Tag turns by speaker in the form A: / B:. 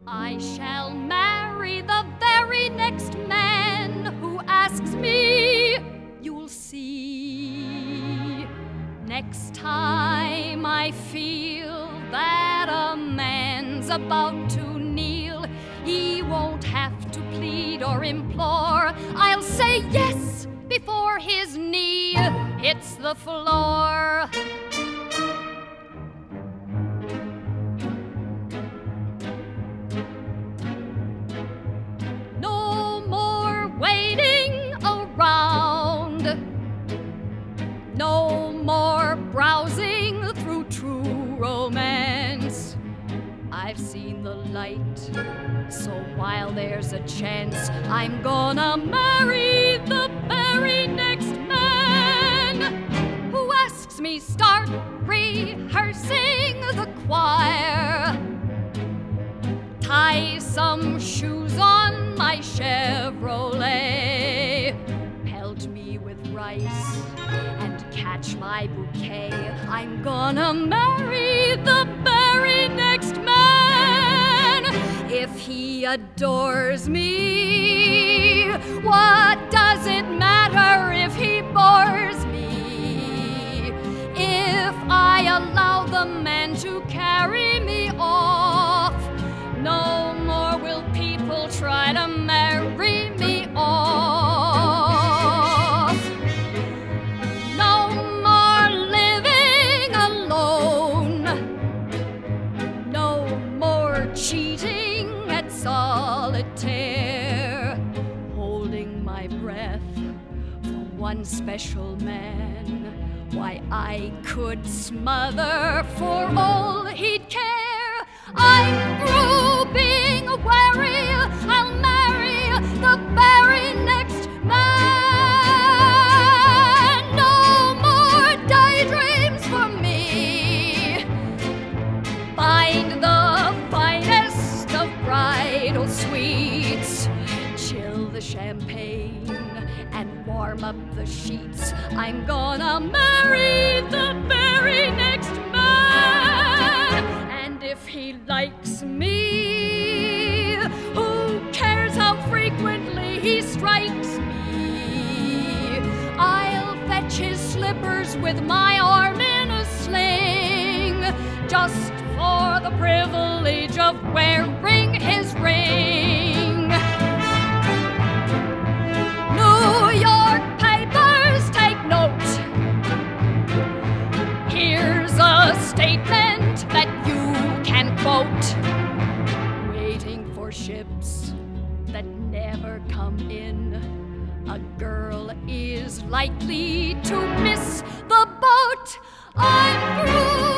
A: I shall marry the very next man who asks me, you'll see. Next time I feel that a man's about to kneel, he won't have to plead or implore. I'll say yes before his knee hits the floor. No more waiting around. No more browsing through true romance. I've seen the light, so while there's a chance, I'm gonna marry the very next man who asks me start rehearsing the choir. Tie some shoes on my Chevrolet, pelt me with rice and catch my bouquet. I'm gonna marry the very next man. If he adores me, what does it matter if he bores me? If I allow the man to carry me off, no more will people try to marry me off. No more living alone. No more cheating at solitaire. Holding my breath for one special man. Why, I could smother for all he'd care. I'm through being wary, I'll marry the very next man. No more daydreams for me. Find the finest of bridal sweets. Chill the champagne and warm up the sheets. I'm gonna marry the very next man. And if he likes me, who cares how frequently he strikes me? I'll fetch his slippers with my arm in a sling, just for the privilege of wearing his ring. New York papers, take note. Here's a statement that you can quote. Waiting for ships that never come in, a girl is likely to miss the boat. I'm through